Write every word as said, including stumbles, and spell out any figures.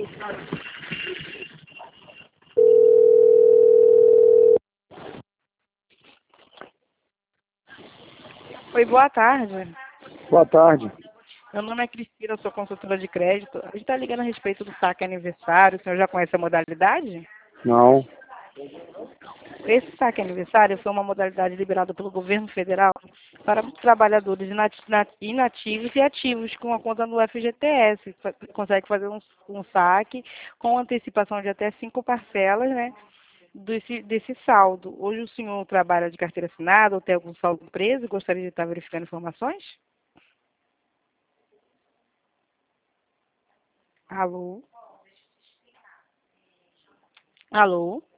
Oi, boa tarde. Boa tarde. Meu nome é Cristina, eu sou consultora de crédito. A gente está ligando a respeito do saque aniversário. O senhor já conhece a modalidade? Não. Esse saque aniversário foi uma modalidade liberada pelo governo federal para trabalhadores inati- na- inativos e ativos com a conta no F G T S. Fa- Consegue fazer um, um saque com antecipação de até cinco parcelas, né, desse, desse saldo. Hoje o senhor trabalha de carteira assinada ou tem algum saldo preso? Gostaria de estar verificando informações? Alô? Alô?